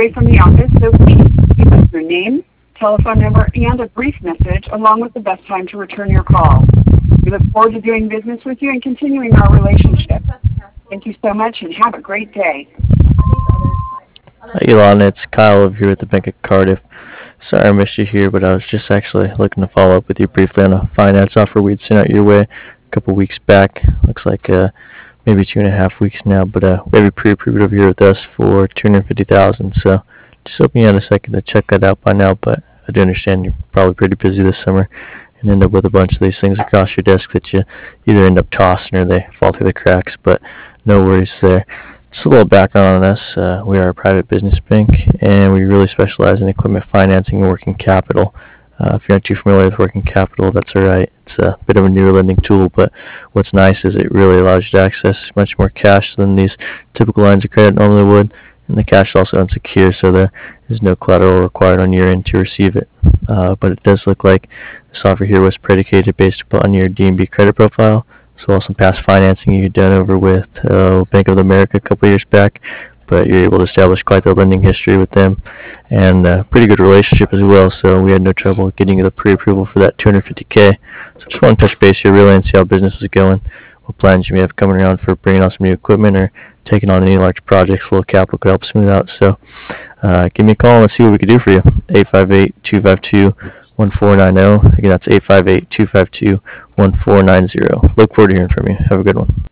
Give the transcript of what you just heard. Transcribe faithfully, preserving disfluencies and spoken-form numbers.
away from the office, so please give us your name, telephone number, and a brief message along with the best time to return your call. We look forward to doing business with you and continuing our relationship. Thank you so much and have a great day. Hi, Elon, it's Kyle over here at the Bank of Cardiff. Sorry I missed you here, but I was just actually looking to follow up with you briefly on a finance offer we'd sent out your way a couple weeks back. Looks like uh, maybe two and a half weeks now, but uh, we have you pre-approved over here with us for two hundred fifty thousand dollars. So just hoping you had a second to check that out by now, but I do understand you're probably pretty busy this summer and end up with a bunch of these things across your desk that you either end up tossing or they fall through the cracks, but no worries there. Just a little background on us. Uh, we are a private business bank, and we really specialize in equipment financing and working capital. Uh, if you're not too familiar with working capital, that's all right. It's a bit of a newer lending tool, but what's nice is it really allows you to access much more cash than these typical lines of credit normally would, and the cash is also unsecured, so there is no collateral required on your end to receive it. Uh, but it does look like this offer here was predicated based upon your D and B credit profile, as well as some past financing you've done over with uh, Bank of America a couple years back, but you're able to establish quite the lending history with them and a pretty good relationship as well, so we had no trouble getting you the pre-approval for that two hundred fifty K. So just want to touch base here really and see how business is going, what plans you may have coming around for bringing on some new equipment or taking on any large projects. A little capital could help smooth out, so uh, give me a call and let's see what we can do for you. eight five eight, two five two, one four nine zero. Again, that's eight five eight, two five two, one four nine zero. Look forward to hearing from you. Have a good one.